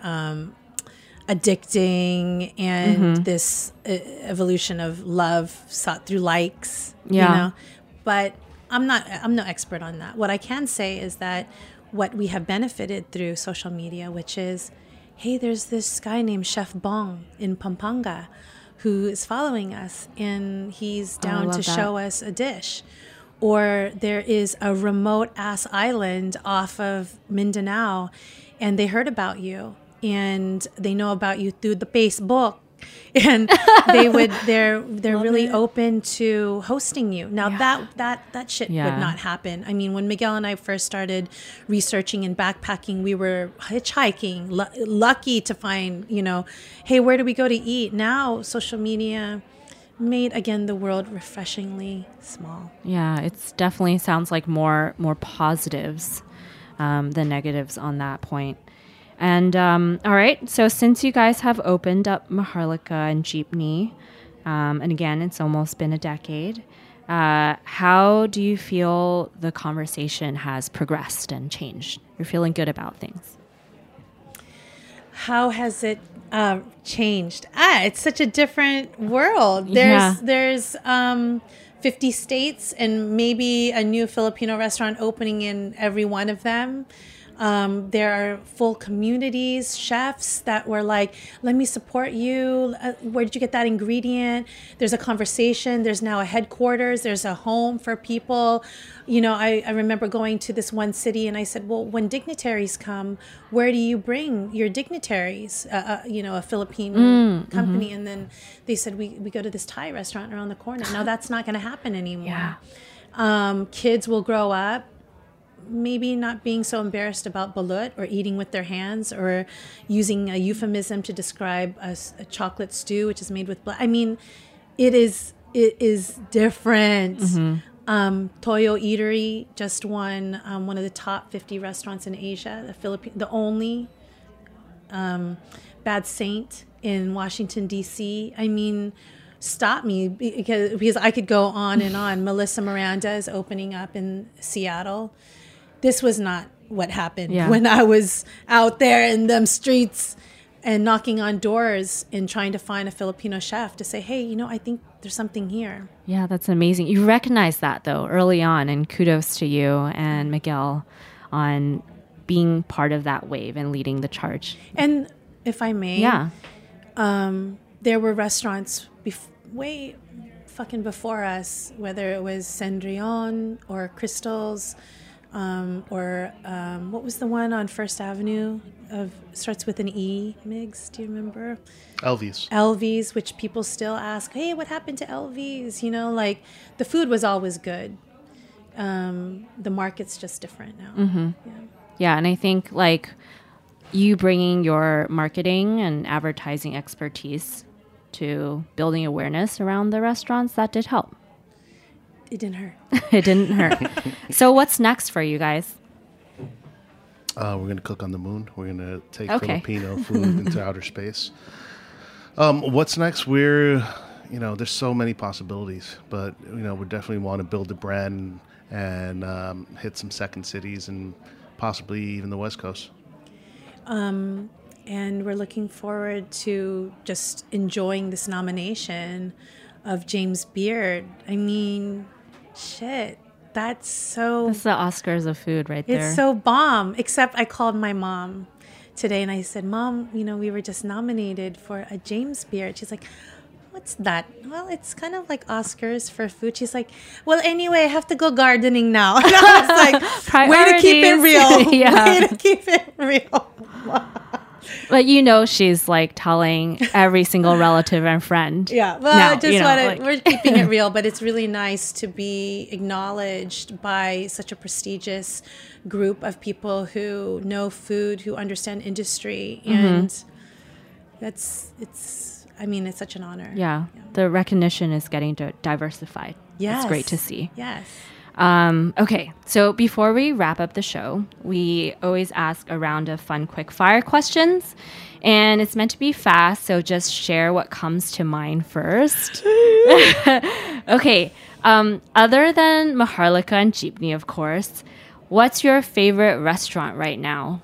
addicting, and this evolution of love sought through likes. But I'm no expert on that. What I can say is that what we have benefited through social media, which is, hey, there's this guy named Chef Bong in Pampanga who is following us, and he's down to show us a dish. Or there is a remote ass island off of Mindanao, and they heard about you, and they know about you through the Facebook, and they're really open to hosting you. Now that shit would not happen. I mean, when Miguel and I first started researching and backpacking, we were hitchhiking, lucky to find, hey, where do we go to eat? Now social media made, again, the world refreshingly small. Yeah, it's definitely sounds like more positives than negatives on that point. And all right, so since you guys have opened up Maharlika and Jeepney, and again, it's almost been a decade, how do you feel the conversation has progressed and changed? You're feeling good about things. How has it changed? It's such a different world. There's 50 states and maybe a new Filipino restaurant opening in every one of them. There are full communities, chefs that were like, let me support you. Where did you get that ingredient? There's a conversation. There's now a headquarters. There's a home for people. I remember going to this one city and I said, well, when dignitaries come, where do you bring your dignitaries? A Philippine company. And then they said, we go to this Thai restaurant around the corner. Now that's not going to happen anymore. Yeah. Kids will grow up maybe not being so embarrassed about balut or eating with their hands or using a euphemism to describe a chocolate stew, which is made with blood. I mean, it is different. Toyo Eatery just won one of the top 50 restaurants in Asia, the only Bad Saint in Washington, D.C. I mean, stop me because I could go on and on. Melissa Miranda is opening up in Seattle. This was not what happened when I was out there in them streets and knocking on doors and trying to find a Filipino chef to say, hey, I think there's something here. Yeah, that's amazing. You recognized that, though, early on, and kudos to you and Miguel on being part of that wave and leading the charge. And if I may, there were restaurants way fucking before us, whether it was Cendrillon or Crystals, or what was the one on First Avenue starts with an E, Migs, do you remember? Elvies, which people still ask, hey, what happened to Elvies? Like the food was always good. The market's just different now. Yeah, and I think like you bringing your marketing and advertising expertise to building awareness around the restaurants, that did help. It didn't hurt. It didn't hurt. So what's next for you guys? We're going to cook on the moon. We're going to take Filipino food into outer space. What's next? There's so many possibilities, but, we definitely want to build a brand and hit some second cities and possibly even the West Coast. And we're looking forward to just enjoying this nomination of James Beard. I mean, shit, that's the Oscars of food right there. It's so bomb. Except I called my mom today and I said, Mom, we were just nominated for a James Beard. She's like, what's that? Well, it's kind of like Oscars for food. She's like, well, anyway, I have to go gardening now. And I was like, way to keep it real. Way to keep it real. But she's like telling every single relative and friend. Yeah, well, we're keeping it real, but it's really nice to be acknowledged by such a prestigious group of people who know food, who understand industry, and it's such an honor. Yeah, the recognition is getting diversified. Yes. It's great to see. Yes. Okay, so before we wrap up the show, we always ask a round of fun quick fire questions, and it's meant to be fast, so just share what comes to mind first. Okay, other than Maharlika and Jeepney, of course, what's your favorite restaurant right now?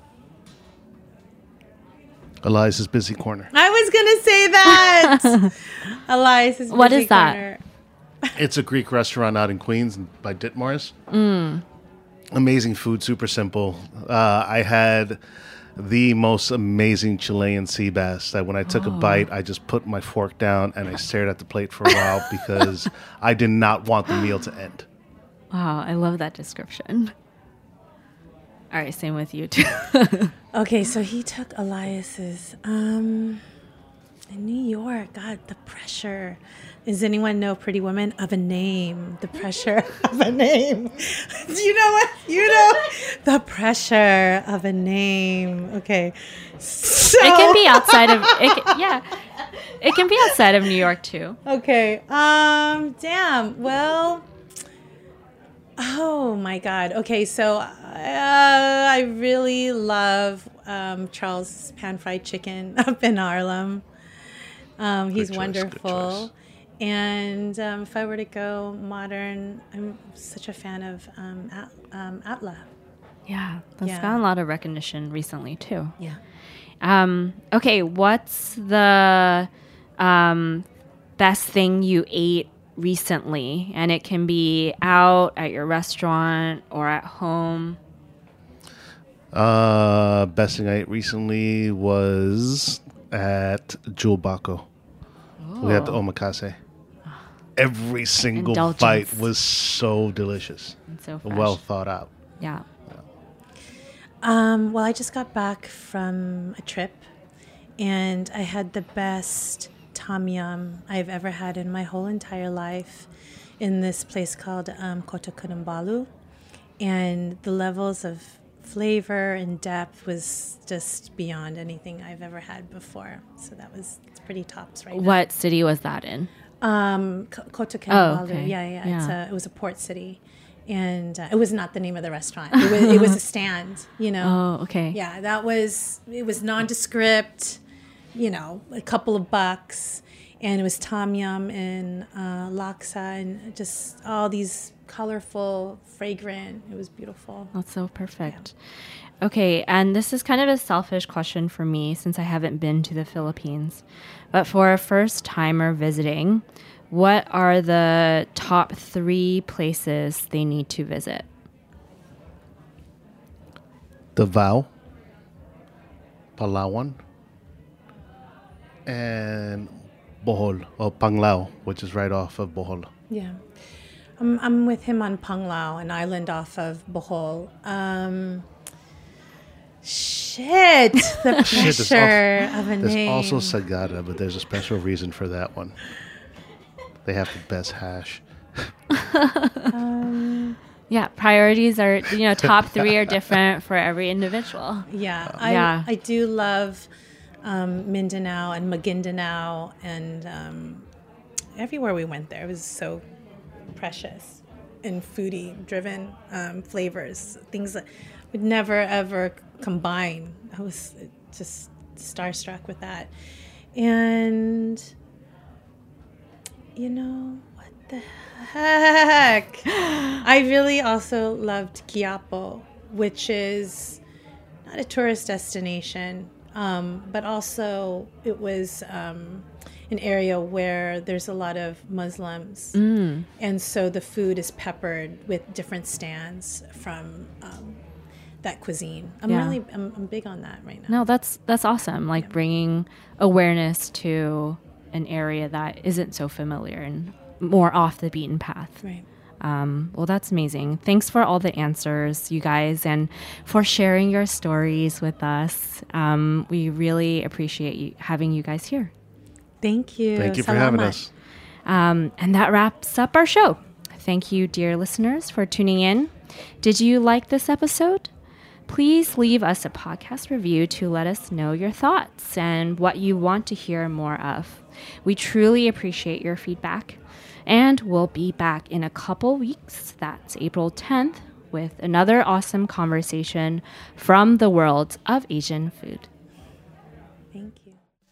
Elias's Busy Corner. I was going to say that. Elias's Busy Corner. What is that? It's a Greek restaurant out in Queens by Ditmars. Amazing food, super simple. I had the most amazing Chilean sea bass that when I took a bite, I just put my fork down and I stared at the plate for a while because I did not want the meal to end. Wow, I love that description. All right, same with you too. Okay, so he took Elias's in New York. God, the pressure. Does anyone know Pretty Woman? Of a Name. The pressure of a name. Do you know what? The pressure of a name. Okay. So. It can be outside of it can be outside of New York too. Okay. Damn. Well. Oh my God. Okay. So I really love Charles' Pan Fried Chicken up in Harlem. He's wonderful. And if I were to go modern, I'm such a fan of Atla. Yeah, that's gotten a lot of recognition recently too. Yeah. Okay, what's the best thing you ate recently? And it can be out at your restaurant or at home. Best thing I ate recently was at Jewel Baco. We had the omakase. Every single bite was so delicious. And so well thought out. Yeah. Well, I just got back from a trip, and I had the best tom yum I've ever had in my whole entire life in this place called Kota Kinabalu. And the levels of flavor and depth was just beyond anything I've ever had before. So it's pretty tops right now. What city was that in? Kota Kinabalu. Oh, okay. Yeah. It was a port city. And it was not the name of the restaurant. It was a stand, Oh, okay. Yeah, it was nondescript, a couple of bucks. And it was tom yum and laksa and just all these colorful, fragrant. It was beautiful. That's so perfect. Yeah. Okay, and this is kind of a selfish question for me since I haven't been to the Philippines. But for a first-timer visiting, what are the top 3 places they need to visit? Davao, Palawan, and Bohol, or Panglao, which is right off of Bohol. Yeah. I'm with him on Panglao, an island off of Bohol. The pressure of a name. There's also Sagada, but there's a special reason for that one. They have the best hash. Yeah, priorities are, top 3 are different for every individual. Yeah, I do love Mindanao and Maguindanao and everywhere we went there. It was so precious and foodie-driven flavors, things that would never, ever combine. I was just starstruck with that. And, what the heck? I really also loved Quiapo, which is not a tourist destination, but also it was an area where there's a lot of Muslims. And so the food is peppered with different stands from that cuisine. I'm big on that right now. No, that's awesome. Like bringing awareness to an area that isn't so familiar and more off the beaten path. Right. Well, that's amazing. Thanks for all the answers, you guys, and for sharing your stories with us. We really appreciate having you guys here. Thank you. Thank you for having us. And that wraps up our show. Thank you, dear listeners, for tuning in. Did you like this episode? Please leave us a podcast review to let us know your thoughts and what you want to hear more of. We truly appreciate your feedback. And we'll be back in a couple weeks. That's April 10th with another awesome conversation from the world of Asian food. Thank you.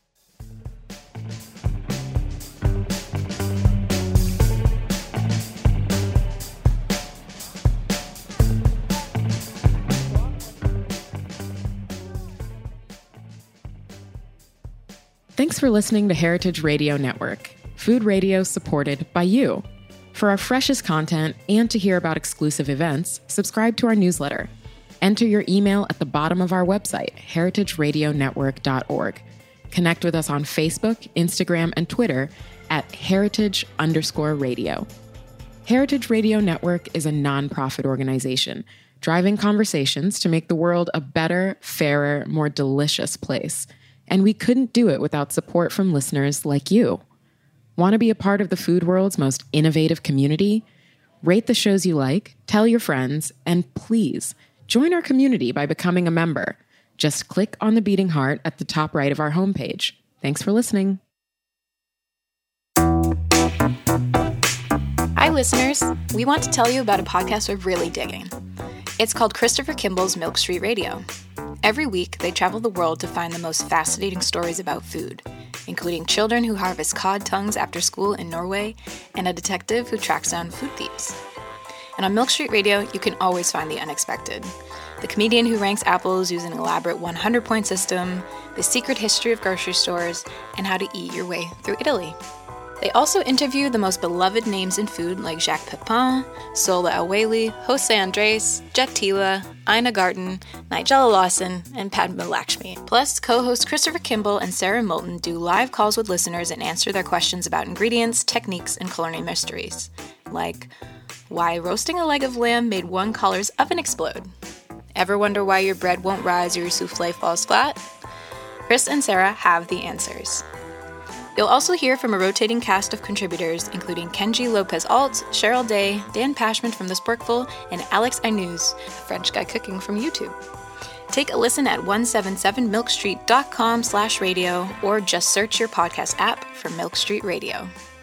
Thanks for listening to Heritage Radio Network, food radio supported by you. For our freshest content and to hear about exclusive events, subscribe to our newsletter. Enter your email at the bottom of our website, heritageradionetwork.org. Connect with us on Facebook, Instagram, and Twitter at heritage_radio. Heritage Radio Network is a nonprofit organization driving conversations to make the world a better, fairer, more delicious place. And we couldn't do it without support from listeners like you. Want to be a part of the food world's most innovative community? Rate the shows you like, tell your friends, and please join our community by becoming a member. Just click on the beating heart at the top right of our homepage. Thanks for listening. Hi, listeners. We want to tell you about a podcast we're really digging. It's called Christopher Kimball's Milk Street Radio. Every week, they travel the world to find the most fascinating stories about food, including children who harvest cod tongues after school in Norway and a detective who tracks down food thieves. And on Milk Street Radio, you can always find the unexpected. The comedian who ranks apples using an elaborate 100-point system, the secret history of grocery stores, and how to eat your way through Italy. They also interview the most beloved names in food like Jacques Pepin, Sola El-Waylly, Jose Andres, Jet Tila, Ina Garten, Nigella Lawson, and Padma Lakshmi. Plus, co-hosts Christopher Kimball and Sarah Moulton do live calls with listeners and answer their questions about ingredients, techniques, and culinary mysteries. Like, why roasting a leg of lamb made one color's oven explode? Ever wonder why your bread won't rise or your souffle falls flat? Chris and Sarah have the answers. You'll also hear from a rotating cast of contributors, including Kenji Lopez-Alt, Cheryl Day, Dan Pashman from The Sporkful, and Alex Ainuz, a French guy cooking from YouTube. Take a listen at 177milkstreet.com/radio or just search your podcast app for Milk Street Radio.